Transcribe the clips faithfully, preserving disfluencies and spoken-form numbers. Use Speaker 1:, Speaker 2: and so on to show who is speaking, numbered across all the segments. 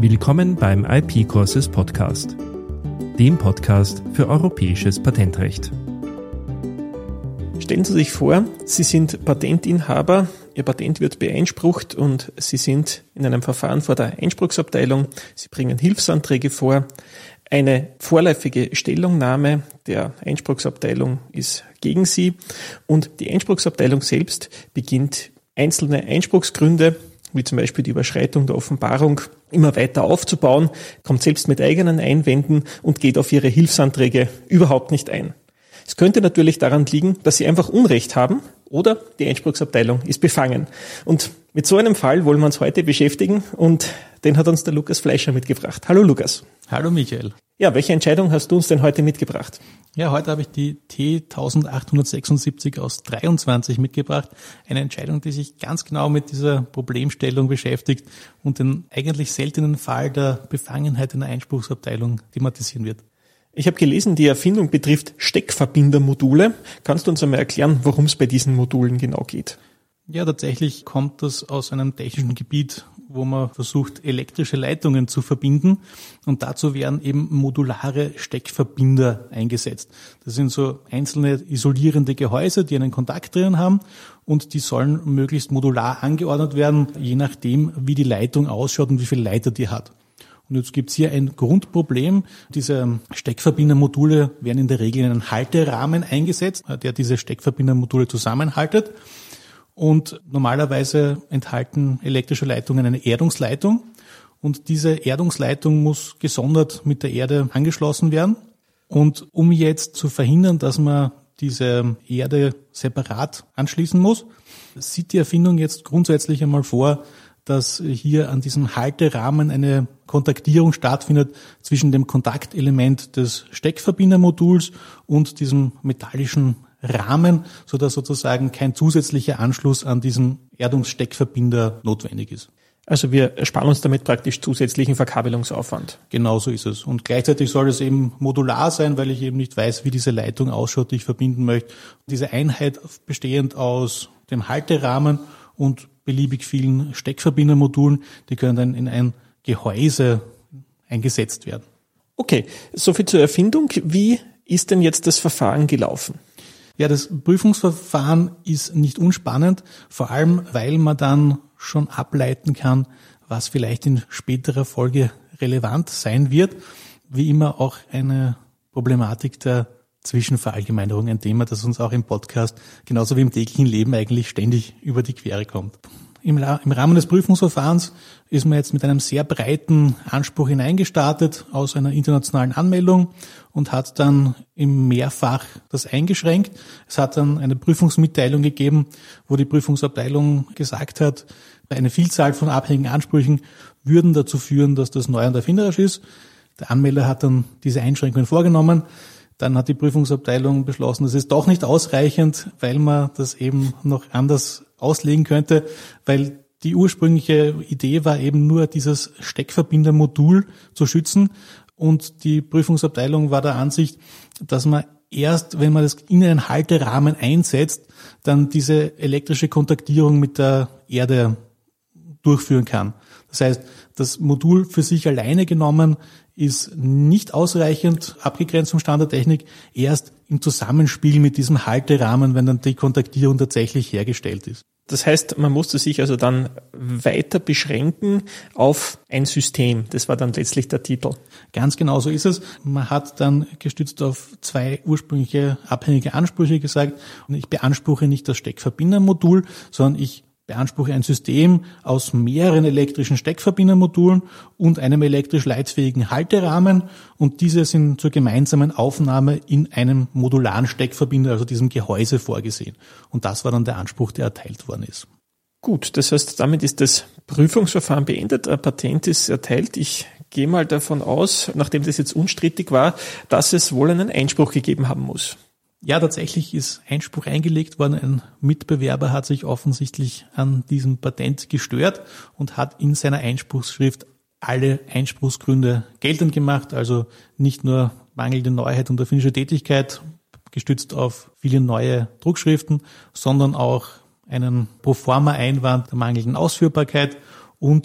Speaker 1: Willkommen beim I P-Courses Podcast, dem Podcast für europäisches Patentrecht.
Speaker 2: Stellen Sie sich vor, Sie sind Patentinhaber, Ihr Patent wird beeinsprucht und Sie sind in einem Verfahren vor der Einspruchsabteilung. Sie bringen Hilfsanträge vor. Eine vorläufige Stellungnahme der Einspruchsabteilung ist gegen Sie und die Einspruchsabteilung selbst beginnt einzelne Einspruchsgründe, wie zum Beispiel die Überschreitung der Offenbarung, immer weiter aufzubauen, kommt selbst mit eigenen Einwänden und geht auf Ihre Hilfsanträge überhaupt nicht ein. Es könnte natürlich daran liegen, dass Sie einfach Unrecht haben oder die Einspruchsabteilung ist befangen. Und mit so einem Fall wollen wir uns heute beschäftigen und den hat uns der Lukas Fleischer mitgebracht. Hallo Lukas.
Speaker 3: Hallo Michael.
Speaker 2: Ja, welche Entscheidung hast du uns denn heute mitgebracht?
Speaker 3: Ja, heute habe ich die T achttausendachthundertsechsundsiebzig aus dreiundzwanzig mitgebracht. Eine Entscheidung, die sich ganz genau mit dieser Problemstellung beschäftigt und den eigentlich seltenen Fall der Befangenheit in der Einspruchsabteilung thematisieren wird.
Speaker 2: Ich habe gelesen, die Erfindung betrifft Steckverbindermodule. Kannst du uns einmal erklären, worum es bei diesen Modulen genau geht?
Speaker 3: Ja, tatsächlich kommt das aus einem technischen Gebiet, wo man versucht, elektrische Leitungen zu verbinden. Und dazu werden eben modulare Steckverbinder eingesetzt. Das sind so einzelne isolierende Gehäuse, die einen Kontakt drin haben. Und die sollen möglichst modular angeordnet werden, je nachdem, wie die Leitung ausschaut und wie viele Leiter die hat. Und jetzt gibt's hier ein Grundproblem. Diese Steckverbindermodule werden in der Regel in einen Halterahmen eingesetzt, der diese Steckverbindermodule zusammenhaltet. Und normalerweise enthalten elektrische Leitungen eine Erdungsleitung. Und diese Erdungsleitung muss gesondert mit der Erde angeschlossen werden. Und um jetzt zu verhindern, dass man diese Erde separat anschließen muss, sieht die Erfindung jetzt grundsätzlich einmal vor, dass hier an diesem Halterahmen eine Kontaktierung stattfindet zwischen dem Kontaktelement des Steckverbindermoduls und diesem metallischen Rahmen, sodass sozusagen kein zusätzlicher Anschluss an diesen Erdungssteckverbinder notwendig ist.
Speaker 2: Also wir ersparen uns damit praktisch zusätzlichen Verkabelungsaufwand.
Speaker 3: Genau so ist es. Und gleichzeitig soll es eben modular sein, weil ich eben nicht weiß, wie diese Leitung ausschaut, die ich verbinden möchte. Diese Einheit bestehend aus dem Halterahmen und beliebig vielen Steckverbindermodulen, die können dann in ein Gehäuse eingesetzt werden.
Speaker 2: Okay, soviel zur Erfindung. Wie ist denn jetzt das Verfahren gelaufen?
Speaker 3: Ja, das Prüfungsverfahren ist nicht unspannend, vor allem weil man dann schon ableiten kann, was vielleicht in späterer Folge relevant sein wird. Wie immer auch eine Problematik der Zwischenverallgemeinerung, ein Thema, das uns auch im Podcast genauso wie im täglichen Leben eigentlich ständig über die Quere kommt. Im, Im Rahmen des Prüfungsverfahrens ist man jetzt mit einem sehr breiten Anspruch hineingestartet aus einer internationalen Anmeldung und hat dann im Mehrfach das eingeschränkt. Es hat dann eine Prüfungsmitteilung gegeben, wo die Prüfungsabteilung gesagt hat, eine Vielzahl von abhängigen Ansprüchen würden dazu führen, dass das neu und erfinderisch ist. Der Anmelder hat dann diese Einschränkungen vorgenommen. Dann hat die Prüfungsabteilung beschlossen, das ist doch nicht ausreichend, weil man das eben noch anders auslegen könnte, weil die ursprüngliche Idee war eben nur, dieses Steckverbindermodul zu schützen. Und die Prüfungsabteilung war der Ansicht, dass man erst, wenn man das in einen Halterahmen einsetzt, dann diese elektrische Kontaktierung mit der Erde durchführen kann. Das heißt, das Modul für sich alleine genommen ist nicht ausreichend abgegrenzt vom Stand der Technik, erst im Zusammenspiel mit diesem Halterahmen, wenn dann die Kontaktierung tatsächlich hergestellt ist.
Speaker 2: Das heißt, man musste sich also dann weiter beschränken auf ein System. Das war dann letztlich der Titel.
Speaker 3: Ganz genau so ist es. Man hat dann gestützt auf zwei ursprüngliche abhängige Ansprüche gesagt, ich beanspruche nicht das Steckverbindermodul, sondern ich beanspruche ein System aus mehreren elektrischen Steckverbindermodulen und einem elektrisch leitfähigen Halterahmen und diese sind zur gemeinsamen Aufnahme in einem modularen Steckverbinder, also diesem Gehäuse, vorgesehen. Und das war dann der Anspruch, der erteilt worden ist.
Speaker 2: Gut, das heißt, damit ist das Prüfungsverfahren beendet, ein Patent ist erteilt. Ich gehe mal davon aus, nachdem das jetzt unstrittig war, dass es wohl einen Einspruch gegeben haben muss.
Speaker 3: Ja, tatsächlich ist Einspruch eingelegt worden. Ein Mitbewerber hat sich offensichtlich an diesem Patent gestört und hat in seiner Einspruchsschrift alle Einspruchsgründe geltend gemacht, also nicht nur mangelnde Neuheit und erfindische Tätigkeit, gestützt auf viele neue Druckschriften, sondern auch einen Proforma-Einwand der mangelnden Ausführbarkeit und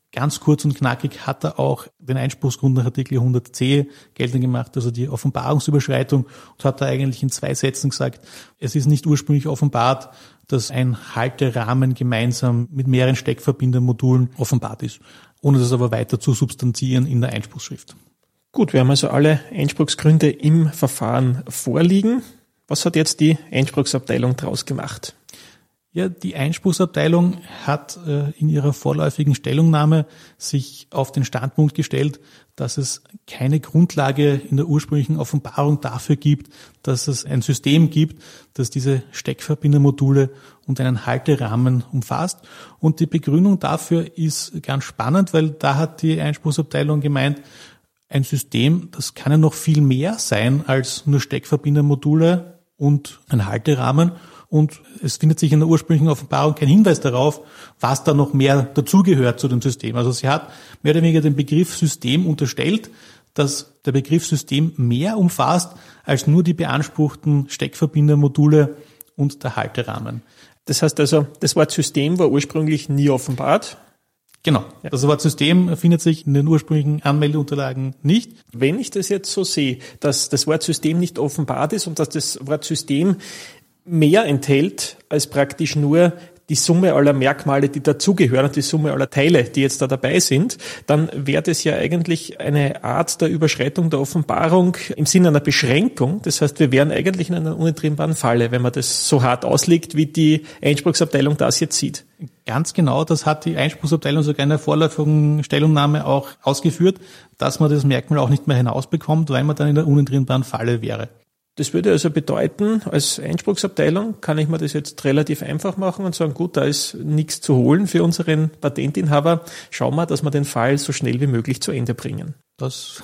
Speaker 3: Ganz kurz und knackig hat er auch den Einspruchsgrund nach Artikel hundert c geltend gemacht, also die Offenbarungsüberschreitung, und hat da eigentlich in zwei Sätzen gesagt, es ist nicht ursprünglich offenbart, dass ein Halterahmen gemeinsam mit mehreren Steckverbindermodulen offenbart ist, ohne das aber weiter zu substanzieren in der Einspruchsschrift.
Speaker 2: Gut, wir haben also alle Einspruchsgründe im Verfahren vorliegen. Was hat jetzt die Einspruchsabteilung daraus gemacht?
Speaker 3: Ja, die Einspruchsabteilung hat äh, in ihrer vorläufigen Stellungnahme sich auf den Standpunkt gestellt, dass es keine Grundlage in der ursprünglichen Offenbarung dafür gibt, dass es ein System gibt, das diese Steckverbindermodule und einen Halterahmen umfasst. Und die Begründung dafür ist ganz spannend, weil da hat die Einspruchsabteilung gemeint, ein System, das kann ja noch viel mehr sein als nur Steckverbindermodule und ein Halterahmen. Und es findet sich in der ursprünglichen Offenbarung kein Hinweis darauf, was da noch mehr dazugehört zu dem System. Also sie hat mehr oder weniger den Begriff System unterstellt, dass der Begriff System mehr umfasst als nur die beanspruchten Steckverbindermodule und der Halterahmen.
Speaker 2: Das heißt also, das Wort System war ursprünglich nie offenbart?
Speaker 3: Genau. Ja. Das Wort System findet sich in den ursprünglichen Anmeldeunterlagen nicht.
Speaker 2: Wenn ich das jetzt so sehe, dass das Wort System nicht offenbart ist und dass das Wort System mehr enthält als praktisch nur die Summe aller Merkmale, die dazugehören und die Summe aller Teile, die jetzt da dabei sind, dann wäre das ja eigentlich eine Art der Überschreitung der Offenbarung im Sinne einer Beschränkung. Das heißt, wir wären eigentlich in einer unentrinnbaren Falle, wenn man das so hart auslegt, wie die Einspruchsabteilung das jetzt sieht.
Speaker 3: Ganz genau, das hat die Einspruchsabteilung sogar in der vorläufigen Stellungnahme auch ausgeführt, dass man das Merkmal auch nicht mehr hinausbekommt, weil man dann in der unentrinnbaren Falle wäre.
Speaker 2: Das würde also bedeuten, als Einspruchsabteilung kann ich mir das jetzt relativ einfach machen und sagen, gut, da ist nichts zu holen für unseren Patentinhaber. Schauen wir, dass wir den Fall so schnell wie möglich zu Ende bringen.
Speaker 3: Das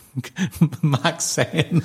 Speaker 3: mag sein.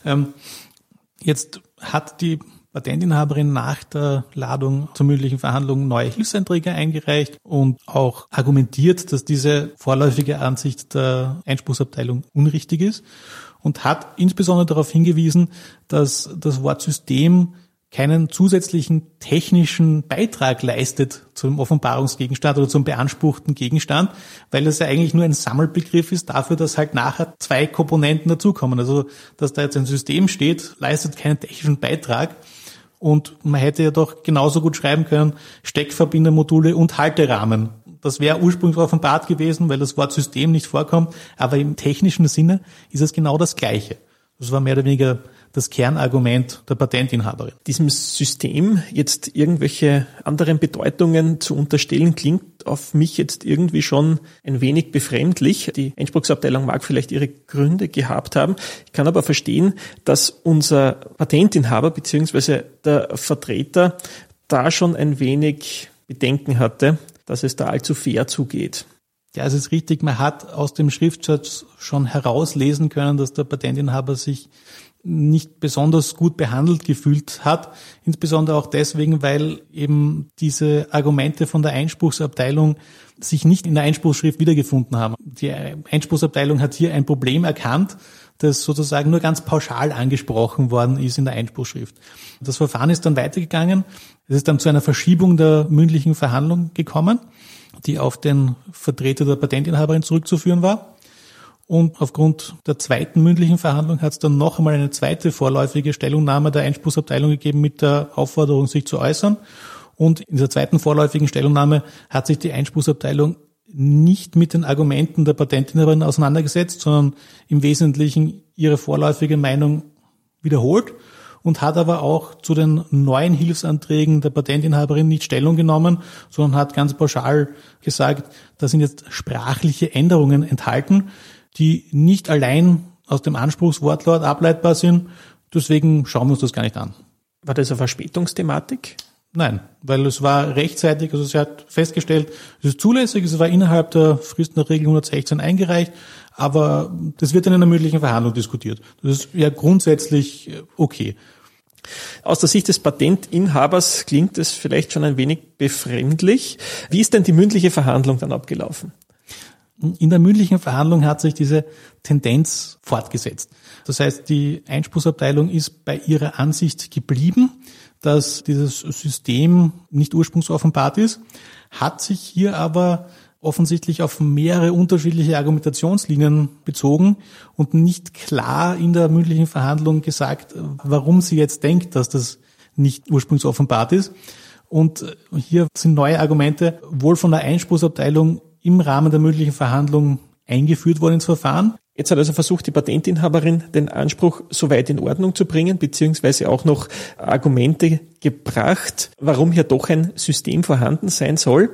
Speaker 3: Jetzt hat die Patentinhaberin nach der Ladung zur mündlichen Verhandlung neue Hilfsanträge eingereicht und auch argumentiert, dass diese vorläufige Ansicht der Einspruchsabteilung unrichtig ist. Und hat insbesondere darauf hingewiesen, dass das Wort System keinen zusätzlichen technischen Beitrag leistet zum Offenbarungsgegenstand oder zum beanspruchten Gegenstand, weil das ja eigentlich nur ein Sammelbegriff ist dafür, dass halt nachher zwei Komponenten dazukommen. Also, dass da jetzt ein System steht, leistet keinen technischen Beitrag. Und man hätte ja doch genauso gut schreiben können, Steckverbindermodule und Halterahmen. Das wäre ursprünglich offenbart gewesen, weil das Wort System nicht vorkommt, aber im technischen Sinne ist es genau das Gleiche. Das war mehr oder weniger das Kernargument der Patentinhaberin.
Speaker 2: Diesem System jetzt irgendwelche anderen Bedeutungen zu unterstellen, klingt auf mich jetzt irgendwie schon ein wenig befremdlich. Die Einspruchsabteilung mag vielleicht ihre Gründe gehabt haben. Ich kann aber verstehen, dass unser Patentinhaber bzw. der Vertreter da schon ein wenig Bedenken hatte, dass es da allzu fair zugeht.
Speaker 3: Ja, es ist richtig. Man hat aus dem Schriftsatz schon herauslesen können, dass der Patentinhaber sich nicht besonders gut behandelt gefühlt hat. Insbesondere auch deswegen, weil eben diese Argumente von der Einspruchsabteilung sich nicht in der Einspruchsschrift wiedergefunden haben. Die Einspruchsabteilung hat hier ein Problem erkannt, das sozusagen nur ganz pauschal angesprochen worden ist in der Einspruchsschrift. Das Verfahren ist dann weitergegangen. Es ist dann zu einer Verschiebung der mündlichen Verhandlung gekommen, die auf den Vertreter der Patentinhaberin zurückzuführen war. Und aufgrund der zweiten mündlichen Verhandlung hat es dann noch einmal eine zweite vorläufige Stellungnahme der Einspruchsabteilung gegeben mit der Aufforderung, sich zu äußern. Und in dieser zweiten vorläufigen Stellungnahme hat sich die Einspruchsabteilung nicht mit den Argumenten der Patentinhaberin auseinandergesetzt, sondern im Wesentlichen ihre vorläufige Meinung wiederholt und hat aber auch zu den neuen Hilfsanträgen der Patentinhaberin nicht Stellung genommen, sondern hat ganz pauschal gesagt, da sind jetzt sprachliche Änderungen enthalten, die nicht allein aus dem Anspruchswortlaut ableitbar sind. Deswegen schauen wir uns das gar nicht an.
Speaker 2: War das eine Verspätungsthematik?
Speaker 3: Nein, weil es war rechtzeitig, also sie hat festgestellt, es ist zulässig, es war innerhalb der Frist nach Regel hundertsechzehn eingereicht, aber das wird in einer mündlichen Verhandlung diskutiert. Das ist ja grundsätzlich okay.
Speaker 2: Aus der Sicht des Patentinhabers klingt es vielleicht schon ein wenig befremdlich. Wie ist denn die mündliche Verhandlung dann abgelaufen?
Speaker 3: In der mündlichen Verhandlung hat sich diese Tendenz fortgesetzt. Das heißt, die Einspruchsabteilung ist bei ihrer Ansicht geblieben, dass dieses System nicht ursprungsoffenbart ist, hat sich hier aber offensichtlich auf mehrere unterschiedliche Argumentationslinien bezogen und nicht klar in der mündlichen Verhandlung gesagt, warum sie jetzt denkt, dass das nicht ursprungsoffenbart ist. Und hier sind neue Argumente wohl von der Einspruchsabteilung im Rahmen der mündlichen Verhandlung eingeführt worden ins Verfahren.
Speaker 2: Jetzt hat also versucht, die Patentinhaberin den Anspruch so weit in Ordnung zu bringen, beziehungsweise auch noch Argumente gebracht, warum hier doch ein System vorhanden sein soll.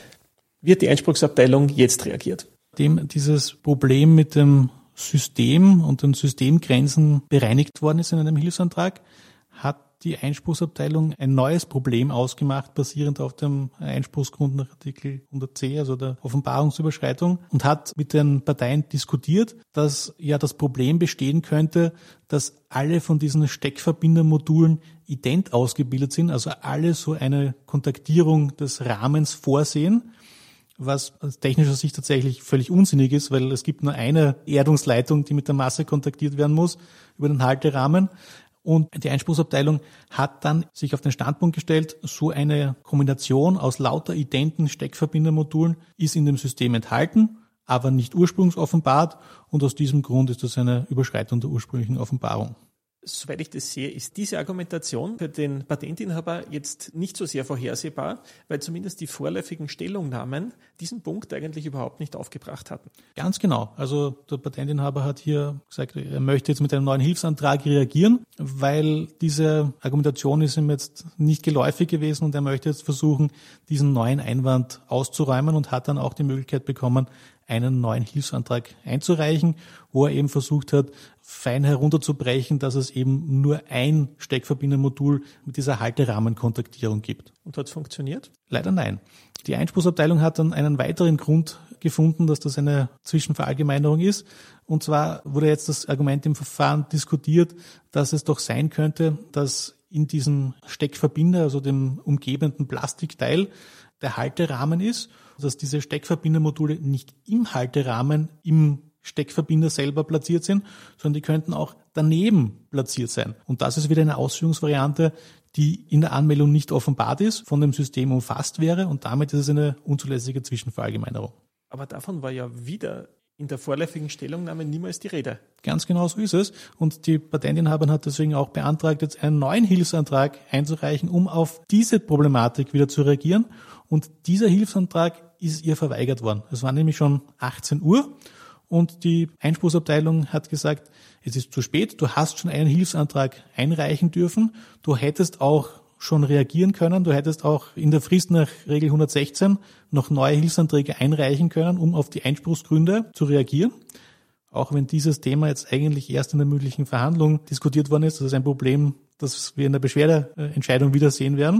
Speaker 2: Wie hat die Einspruchsabteilung jetzt reagiert?
Speaker 3: Nachdem dieses Problem mit dem System und den Systemgrenzen bereinigt worden ist in einem Hilfsantrag, hat die Einspruchsabteilung ein neues Problem ausgemacht, basierend auf dem Einspruchsgrund nach Artikel hundert c, also der Offenbarungsüberschreitung, und hat mit den Parteien diskutiert, dass ja das Problem bestehen könnte, dass alle von diesen Steckverbindermodulen ident ausgebildet sind, also alle so eine Kontaktierung des Rahmens vorsehen, was aus technischer Sicht tatsächlich völlig unsinnig ist, weil es gibt nur eine Erdungsleitung, die mit der Masse kontaktiert werden muss, über den Halterahmen. Und die Einspruchsabteilung hat dann sich auf den Standpunkt gestellt, so eine Kombination aus lauter identen Steckverbindermodulen ist in dem System enthalten, aber nicht ursprungsoffenbart, und aus diesem Grund ist das eine Überschreitung der ursprünglichen Offenbarung.
Speaker 2: Soweit ich das sehe, ist diese Argumentation für den Patentinhaber jetzt nicht so sehr vorhersehbar, weil zumindest die vorläufigen Stellungnahmen diesen Punkt eigentlich überhaupt nicht aufgebracht hatten.
Speaker 3: Ganz genau. Also der Patentinhaber hat hier gesagt, er möchte jetzt mit einem neuen Hilfsantrag reagieren, weil diese Argumentation ist ihm jetzt nicht geläufig gewesen und er möchte jetzt versuchen, diesen neuen Einwand auszuräumen und hat dann auch die Möglichkeit bekommen, einen neuen Hilfsantrag einzureichen, wo er eben versucht hat, fein herunterzubrechen, dass es eben nur ein Steckverbindermodul mit dieser Halterahmenkontaktierung gibt.
Speaker 2: Und hat es funktioniert?
Speaker 3: Leider nein. Die Einspruchsabteilung hat dann einen weiteren Grund gefunden, dass das eine Zwischenverallgemeinerung ist. Und zwar wurde jetzt das Argument im Verfahren diskutiert, dass es doch sein könnte, dass in diesem Steckverbinder, also dem umgebenden Plastikteil, der Halterahmen ist, dass diese Steckverbindermodule nicht im Halterahmen, im Steckverbinder selber platziert sind, sondern die könnten auch daneben platziert sein. Und das ist wieder eine Ausführungsvariante, die in der Anmeldung nicht offenbart ist, von dem System umfasst wäre, und damit ist es eine unzulässige Zwischenverallgemeinerung.
Speaker 2: Aber davon war ja wieder in der vorläufigen Stellungnahme niemals die Rede.
Speaker 3: Ganz genau so ist es. Und die Patentinhaberin hat deswegen auch beantragt, jetzt einen neuen Hilfsantrag einzureichen, um auf diese Problematik wieder zu reagieren. Und dieser Hilfsantrag ist ihr verweigert worden. Es war nämlich schon achtzehn Uhr und die Einspruchsabteilung hat gesagt, es ist zu spät, du hast schon einen Hilfsantrag einreichen dürfen, du hättest auch schon reagieren können, du hättest auch in der Frist nach Regel hundertsechzehn noch neue Hilfsanträge einreichen können, um auf die Einspruchsgründe zu reagieren. Auch wenn dieses Thema jetzt eigentlich erst in der mündlichen Verhandlung diskutiert worden ist, das ist ein Problem, das wir in der Beschwerdeentscheidung wiedersehen werden.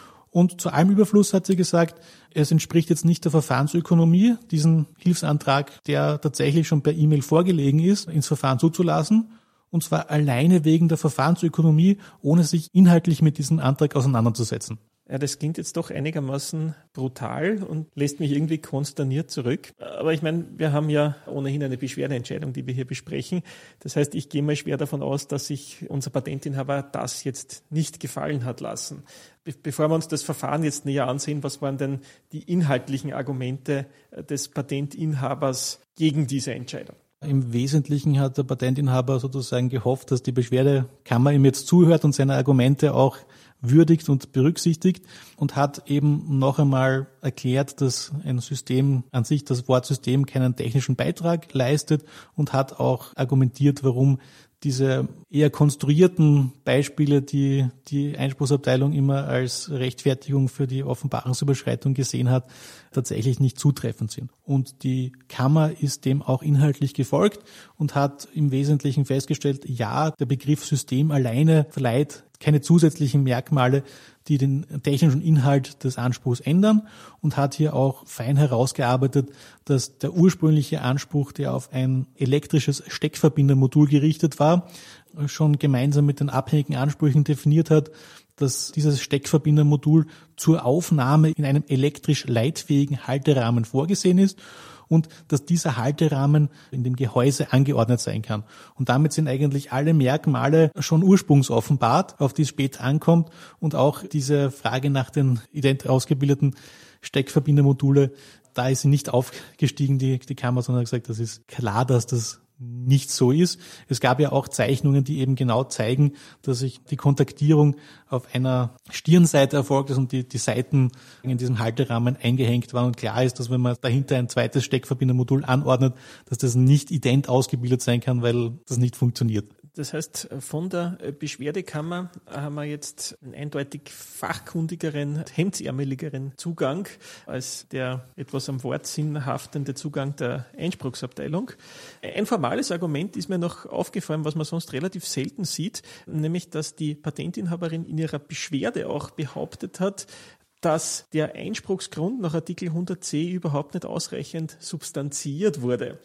Speaker 3: Und zu allem Überfluss hat sie gesagt, es entspricht jetzt nicht der Verfahrensökonomie, diesen Hilfsantrag, der tatsächlich schon per E-Mail vorgelegen ist, ins Verfahren zuzulassen. Und zwar alleine wegen der Verfahrensökonomie, ohne sich inhaltlich mit diesem Antrag auseinanderzusetzen.
Speaker 2: Ja, das klingt jetzt doch einigermaßen brutal und lässt mich irgendwie konsterniert zurück. Aber ich meine, wir haben ja ohnehin eine Beschwerdeentscheidung, die wir hier besprechen. Das heißt, ich gehe mal schwer davon aus, dass sich unser Patentinhaber das jetzt nicht gefallen hat lassen. Be- bevor wir uns das Verfahren jetzt näher ansehen, was waren denn die inhaltlichen Argumente des Patentinhabers gegen diese Entscheidung?
Speaker 3: Im Wesentlichen hat der Patentinhaber sozusagen gehofft, dass die Beschwerdekammer ihm jetzt zuhört und seine Argumente auch würdigt und berücksichtigt, und hat eben noch einmal erklärt, dass ein System an sich, das Wort System, keinen technischen Beitrag leistet, und hat auch argumentiert, warum diese eher konstruierten Beispiele, die die Einspruchsabteilung immer als Rechtfertigung für die Offenbarungsüberschreitung gesehen hat, tatsächlich nicht zutreffend sind. Und die Kammer ist dem auch inhaltlich gefolgt und hat im Wesentlichen festgestellt, ja, der Begriff System alleine verleiht keine zusätzlichen Merkmale, die den technischen Inhalt des Anspruchs ändern, und hat hier auch fein herausgearbeitet, dass der ursprüngliche Anspruch, der auf ein elektrisches Steckverbindermodul gerichtet war, schon gemeinsam mit den abhängigen Ansprüchen definiert hat, dass dieses Steckverbindermodul zur Aufnahme in einem elektrisch leitfähigen Halterahmen vorgesehen ist und dass dieser Halterahmen in dem Gehäuse angeordnet sein kann. Und damit sind eigentlich alle Merkmale schon ursprungsoffenbart, auf die es später ankommt, und auch diese Frage nach den ident ausgebildeten Steckverbindermodule, da ist sie nicht aufgestiegen, die, die Kammer, sondern hat gesagt, das ist klar, dass das nicht so ist. Es gab ja auch Zeichnungen, die eben genau zeigen, dass sich die Kontaktierung auf einer Stirnseite erfolgt ist und die, die Seiten in diesem Halterahmen eingehängt waren. Und klar ist, dass wenn man dahinter ein zweites Steckverbindermodul anordnet, dass das nicht ident ausgebildet sein kann, weil das nicht funktioniert.
Speaker 2: Das heißt, von der Beschwerdekammer haben wir jetzt einen eindeutig fachkundigeren, hemdsärmeligeren Zugang als der etwas am Wortsinn haftende Zugang der Einspruchsabteilung. Ein formales Argument ist mir noch aufgefallen, was man sonst relativ selten sieht, nämlich, dass die Patentinhaberin in ihrer Beschwerde auch behauptet hat, dass der Einspruchsgrund nach Artikel hundert c überhaupt nicht ausreichend substanziert wurde.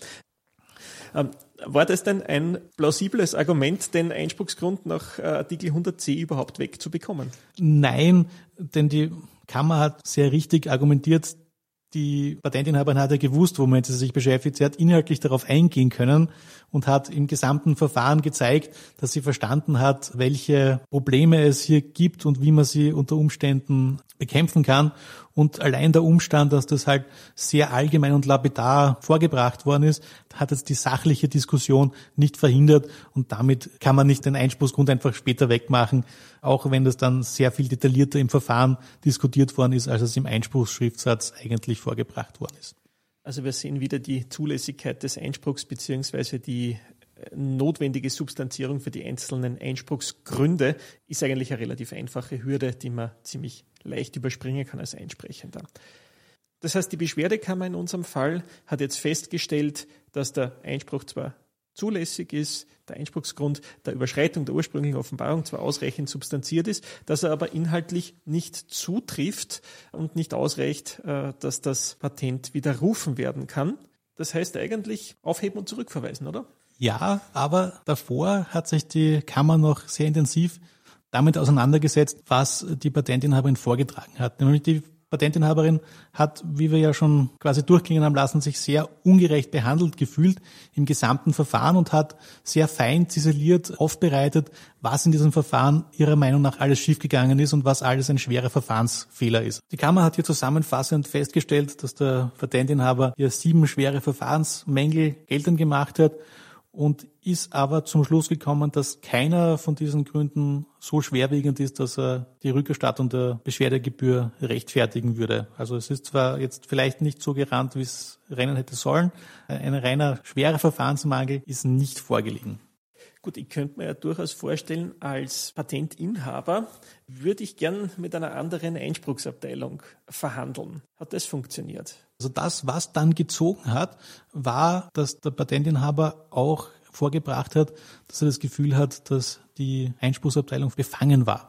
Speaker 2: War das denn ein plausibles Argument, den Einspruchsgrund nach Artikel hundert c überhaupt wegzubekommen?
Speaker 3: Nein, denn die Kammer hat sehr richtig argumentiert. Die Patentinhaberin hat ja gewusst, womit sie sich beschäftigt. Sie hat inhaltlich darauf eingehen können und hat im gesamten Verfahren gezeigt, dass sie verstanden hat, welche Probleme es hier gibt und wie man sie unter Umständen bekämpfen kann. Und allein der Umstand, dass das halt sehr allgemein und lapidar vorgebracht worden ist, hat jetzt die sachliche Diskussion nicht verhindert, und damit kann man nicht den Einspruchsgrund einfach später wegmachen, auch wenn das dann sehr viel detaillierter im Verfahren diskutiert worden ist, als es im Einspruchsschriftsatz eigentlich vorgebracht worden ist.
Speaker 2: Also wir sehen wieder die Zulässigkeit des Einspruchs beziehungsweise die notwendige Substanzierung für die einzelnen Einspruchsgründe ist eigentlich eine relativ einfache Hürde, die man ziemlich leicht überspringen kann als Einsprechender. Das heißt, die Beschwerdekammer in unserem Fall hat jetzt festgestellt, dass der Einspruch zwar zulässig ist, der Einspruchsgrund der Überschreitung der ursprünglichen Offenbarung zwar ausreichend substanziert ist, dass er aber inhaltlich nicht zutrifft und nicht ausreicht, dass das Patent widerrufen werden kann. Das heißt eigentlich aufheben und zurückverweisen, oder?
Speaker 3: Ja, aber davor hat sich die Kammer noch sehr intensiv damit auseinandergesetzt, was die Patentinhaberin vorgetragen hat. Nämlich die Patentinhaberin hat, wie wir ja schon quasi durchgehen haben lassen, sich sehr ungerecht behandelt gefühlt im gesamten Verfahren und hat sehr fein ziseliert aufbereitet, was in diesem Verfahren ihrer Meinung nach alles schiefgegangen ist und was alles ein schwerer Verfahrensfehler ist. Die Kammer hat hier zusammenfassend festgestellt, dass der Patentinhaber hier sieben schwere Verfahrensmängel geltend gemacht hat, und ist aber zum Schluss gekommen, dass keiner von diesen Gründen so schwerwiegend ist, dass er die Rückerstattung der Beschwerdegebühr rechtfertigen würde. Also es ist zwar jetzt vielleicht nicht so gerannt, wie es rennen hätte sollen, ein reiner schwerer Verfahrensmangel ist nicht vorgelegen.
Speaker 2: Gut, ich könnte mir ja durchaus vorstellen, als Patentinhaber würde ich gern mit einer anderen Einspruchsabteilung verhandeln. Hat das funktioniert?
Speaker 3: Also das, was dann gezogen hat, war, dass der Patentinhaber auch vorgebracht hat, dass er das Gefühl hat, dass die Einspruchsabteilung befangen war.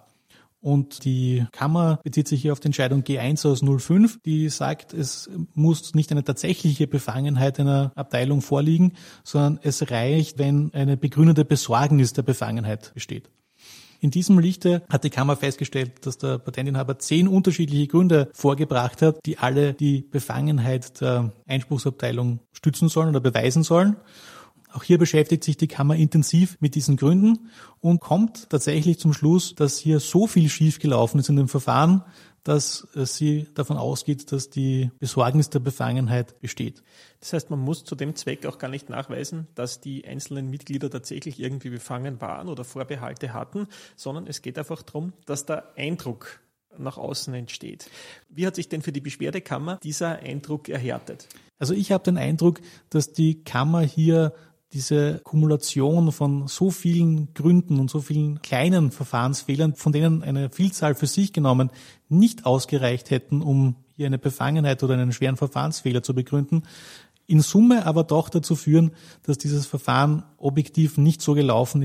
Speaker 3: Und die Kammer bezieht sich hier auf die Entscheidung G eins aus null fünf, die sagt, es muss nicht eine tatsächliche Befangenheit einer Abteilung vorliegen, sondern es reicht, wenn eine begründete Besorgnis der Befangenheit besteht. In diesem Lichte hat die Kammer festgestellt, dass der Patentinhaber zehn unterschiedliche Gründe vorgebracht hat, die alle die Befangenheit der Einspruchsabteilung stützen sollen oder beweisen sollen. Auch hier beschäftigt sich die Kammer intensiv mit diesen Gründen und kommt tatsächlich zum Schluss, dass hier so viel schiefgelaufen ist in dem Verfahren, dass sie davon ausgeht, dass die Besorgnis der Befangenheit besteht.
Speaker 2: Das heißt, man muss zu dem Zweck auch gar nicht nachweisen, dass die einzelnen Mitglieder tatsächlich irgendwie befangen waren oder Vorbehalte hatten, sondern es geht einfach darum, dass der Eindruck nach außen entsteht. Wie hat sich denn für die Beschwerdekammer dieser Eindruck erhärtet?
Speaker 3: Also ich habe den Eindruck, dass die Kammer hier diese Kumulation von so vielen Gründen und so vielen kleinen Verfahrensfehlern, von denen eine Vielzahl für sich genommen nicht ausgereicht hätten, um hier eine Befangenheit oder einen schweren Verfahrensfehler zu begründen, in Summe aber doch dazu führen, dass dieses Verfahren objektiv nicht so gelaufen ist,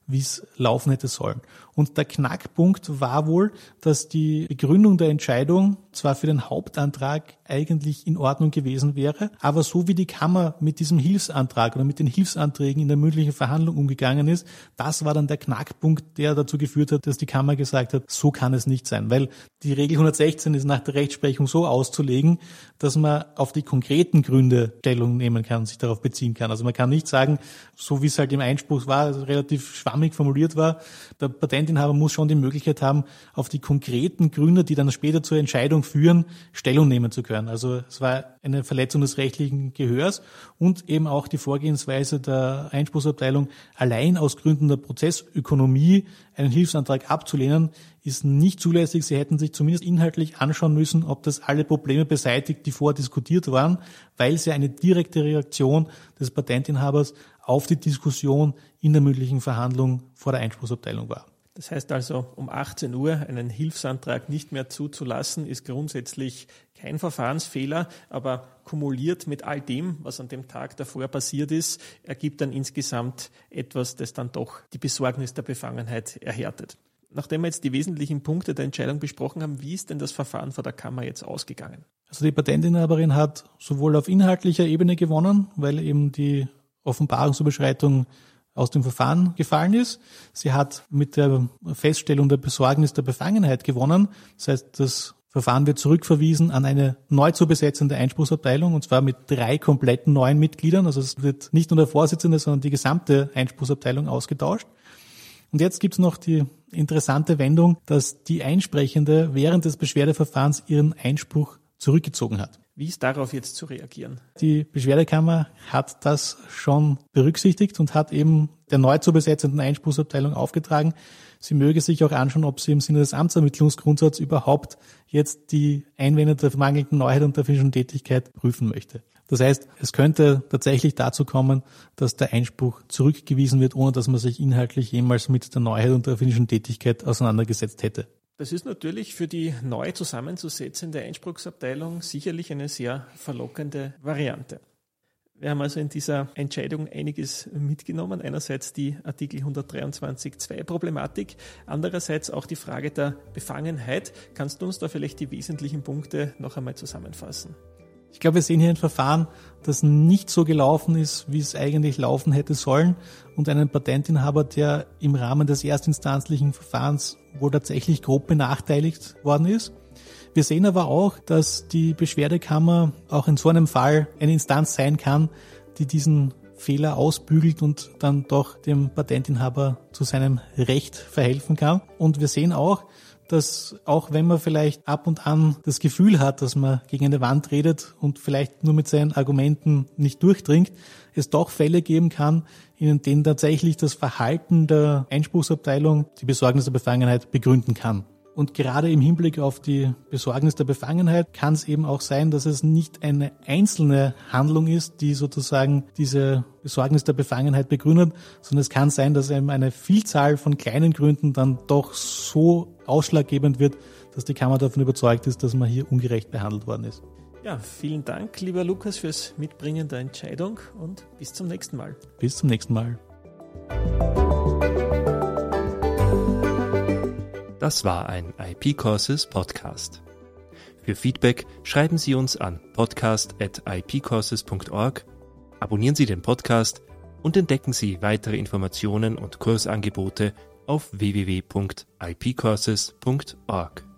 Speaker 3: wie es laufen hätte sollen. Und der Knackpunkt war wohl, dass die Begründung der Entscheidung zwar für den Hauptantrag eigentlich in Ordnung gewesen wäre, aber so wie die Kammer mit diesem Hilfsantrag oder mit den Hilfsanträgen in der mündlichen Verhandlung umgegangen ist, das war dann der Knackpunkt, der dazu geführt hat, dass die Kammer gesagt hat, so kann es nicht sein, weil die Regel hundertsechzehn ist nach der Rechtsprechung so auszulegen, dass man auf die konkreten Gründe Stellung nehmen kann, sich darauf beziehen kann. Also man kann nicht sagen, so wie es halt im Einspruch war, also relativ schwammig formuliert war, der Patentinhaber muss schon die Möglichkeit haben, auf die konkreten Gründe, die dann später zur Entscheidung führen, Stellung nehmen zu können. Also es war eine Verletzung des rechtlichen Gehörs und eben auch die Vorgehensweise der Einspruchsabteilung, allein aus Gründen der Prozessökonomie einen Hilfsantrag abzulehnen, ist nicht zulässig. Sie hätten sich zumindest inhaltlich anschauen müssen, ob das alle Probleme beseitigt, die vorher diskutiert waren, weil es ja eine direkte Reaktion des Patentinhabers auf die Diskussion in der mündlichen Verhandlung vor der Einspruchsabteilung war.
Speaker 2: Das heißt also, um achtzehn Uhr einen Hilfsantrag nicht mehr zuzulassen, ist grundsätzlich kein Verfahrensfehler, aber kumuliert mit all dem, was an dem Tag davor passiert ist, ergibt dann insgesamt etwas, das dann doch die Besorgnis der Befangenheit erhärtet. Nachdem wir jetzt die wesentlichen Punkte der Entscheidung besprochen haben, wie ist denn das Verfahren vor der Kammer jetzt ausgegangen?
Speaker 3: Also die Patentinhaberin hat sowohl auf inhaltlicher Ebene gewonnen, weil eben die Offenbarungsüberschreitung aus dem Verfahren gefallen ist. Sie hat mit der Feststellung der Besorgnis der Befangenheit gewonnen. Das heißt, das Verfahren wird zurückverwiesen an eine neu zu besetzende Einspruchsabteilung, und zwar mit drei kompletten neuen Mitgliedern. Also es wird nicht nur der Vorsitzende, sondern die gesamte Einspruchsabteilung ausgetauscht. Und jetzt gibt es noch die interessante Wendung, dass die Einsprechende während des Beschwerdeverfahrens ihren Einspruch zurückgezogen hat.
Speaker 2: Wie ist darauf jetzt zu reagieren?
Speaker 3: Die Beschwerdekammer hat das schon berücksichtigt und hat eben der neu zu besetzenden Einspruchsabteilung aufgetragen, sie möge sich auch anschauen, ob sie im Sinne des Amtsermittlungsgrundsatzes überhaupt jetzt die Einwände der mangelnden Neuheit und der finnischen Tätigkeit prüfen möchte. Das heißt, es könnte tatsächlich dazu kommen, dass der Einspruch zurückgewiesen wird, ohne dass man sich inhaltlich jemals mit der Neuheit und der finnischen Tätigkeit auseinandergesetzt hätte.
Speaker 2: Das ist natürlich für die neu zusammenzusetzende Einspruchsabteilung sicherlich eine sehr verlockende Variante. Wir haben also in dieser Entscheidung einiges mitgenommen. Einerseits die Artikel hundertdreiundzwanzig Absatz zwei Problematik, andererseits auch die Frage der Befangenheit. Kannst du uns da vielleicht die wesentlichen Punkte noch einmal zusammenfassen?
Speaker 3: Ich glaube, wir sehen hier ein Verfahren, das nicht so gelaufen ist, wie es eigentlich laufen hätte sollen, und einen Patentinhaber, der im Rahmen des erstinstanzlichen Verfahrens wohl tatsächlich grob benachteiligt worden ist. Wir sehen aber auch, dass die Beschwerdekammer auch in so einem Fall eine Instanz sein kann, die diesen Fehler ausbügelt und dann doch dem Patentinhaber zu seinem Recht verhelfen kann. Und wir sehen auch, dass auch wenn man vielleicht ab und an das Gefühl hat, dass man gegen eine Wand redet und vielleicht nur mit seinen Argumenten nicht durchdringt, es doch Fälle geben kann, in denen tatsächlich das Verhalten der Einspruchsabteilung die Besorgnis der Befangenheit begründen kann. Und gerade im Hinblick auf die Besorgnis der Befangenheit kann es eben auch sein, dass es nicht eine einzelne Handlung ist, die sozusagen diese Besorgnis der Befangenheit begründet, sondern es kann sein, dass eben eine Vielzahl von kleinen Gründen dann doch so ausschlaggebend wird, dass die Kammer davon überzeugt ist, dass man hier ungerecht behandelt worden ist.
Speaker 2: Ja, vielen Dank, lieber Lukas, fürs Mitbringen der Entscheidung und bis zum nächsten Mal.
Speaker 3: Bis zum nächsten Mal.
Speaker 1: Das war ein I P Courses Podcast. Für Feedback schreiben Sie uns an podcast at i p courses punkt org, abonnieren Sie den Podcast und entdecken Sie weitere Informationen und Kursangebote auf w w w punkt i p courses punkt org.